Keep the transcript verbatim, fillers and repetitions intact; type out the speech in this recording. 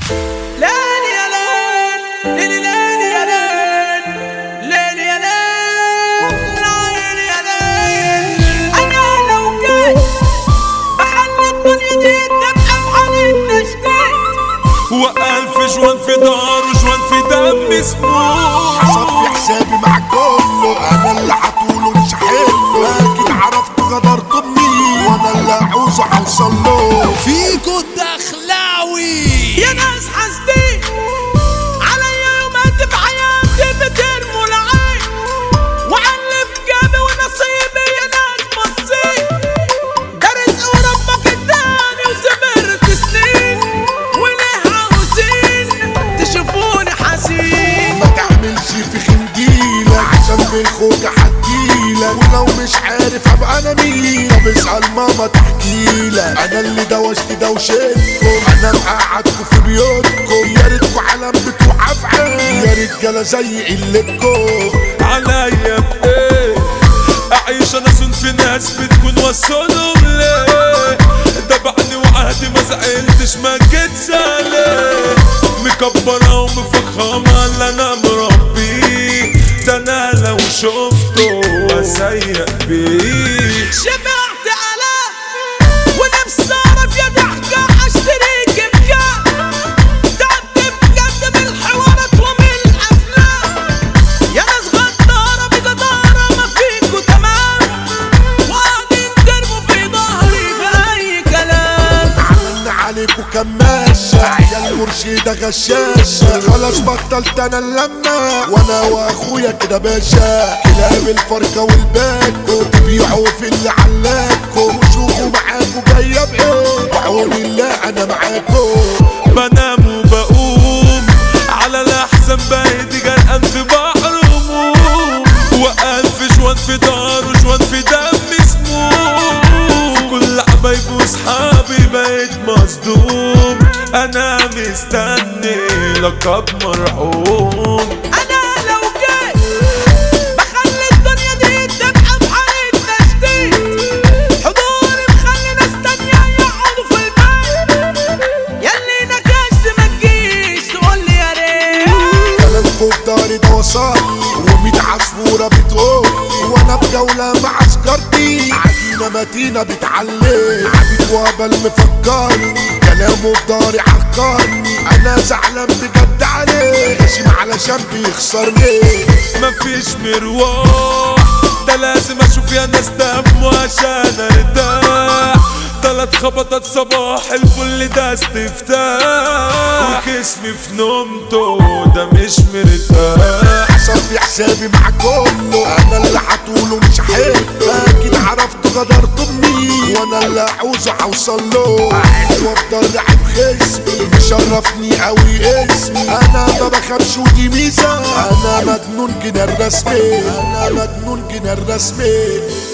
ليل يا ليل ليل ليل يا ليل ليل يا ليل ليل يا ليل. أنا لو جيت بخلي الدنيا دي تبقى بحال التشتيت، وألف جوان في دار وجوان في دم سموح. صفي حسابي مع كله، انا اللي هطوله مش حلو، لكن عرفت غدرت بمين وانا اللي عاوزه هوصل له. فيكو الدخلاوي يا ناس حاسدين عليا يومات في حياتي بترموا العين، وعلي في جيبي ونصيبي يا ناس بصين. ده رزق وربك اداني وسبرت سنين، وليه عاوزين تشوفوني حزين؟ ما تعملش في خنديلك عشان بالخوجة حديلك، ولو مش عارف ابقى انا مين طب اسأل ماما تحكيلك. انا اللي دوشت دوشتكم، انا مقعدكم في بيوتكم، يا ريتكم علم بتوع افعال، يا رجالة زي قلتكم. عليا بايه اعيش انا صنف ناس بتكون وصلهم ليه؟ دبعني وعهدي ما زعلتش ما جيتش عليه، مكبرة ومفخمة اللي انا مربيه، ده انا لو شفته اسيق بيه. شبعت آلاف ونفسي اعرف يا ضحكة اشتريك بكام، تعبت بجد من الحوارات ومن الافلام، يا ناس غدارة بجدارة ما فيكوا تمام، وقاعدين ترموا في ظهري بأي كلام. عملنا عليكوا كماشة عيال مرشدة غشاشة، خلاص بطلت انا اللمة وانا واخويا كده باشا، كلاب الفرقة والباكو تبيعوا في اللي علاكوا، وشوفوا معاكوا جاية بايه، بعون الله انا معاكوا. بنام وبقوم على الاحسن بايدي جرقان في بحر هموم، والف جوان في دار وجوان في دم سموم، في كل حبايبي وصحابي بقيت مصدوم، انا مستني لقب مرحوم. انا لو جيت بخلي الدنيا دي تبقى بحال التشتيت، حضوري مخلي ناس تانية يقعدوا في البيت، ياللي نكشت ما تجيش تقولي يا ريت. كلامكوا في داري ده وصلي، وميت عصفورة بتقولي، وانا بجولة مع عسكرتي، عجينة متينة بتعلم، عبيد وهبل مفكرني، كلامه في داري عكرني، انا زعلان بجد عليه، غشيم علشان بيخسرني. مفيش مروح ده لازم اشوف يا ناس دم عشان ارتاح، تلات خبطات صباح الفل ده استفتاح، وجسمي في نومته ده مش مرتاح. صفي حسابي مع كله، انا اللي هطوله مش حلو، اكيد عرفت غدرت بمين وانا اللي عاوزه هوصل له. عايش وافضل لعب خصمي مشرفني قوي اسمي، انا ما بخافش ودي ميزه، انا مجنون جنان رسمي، انا مجنون جنان رسمي.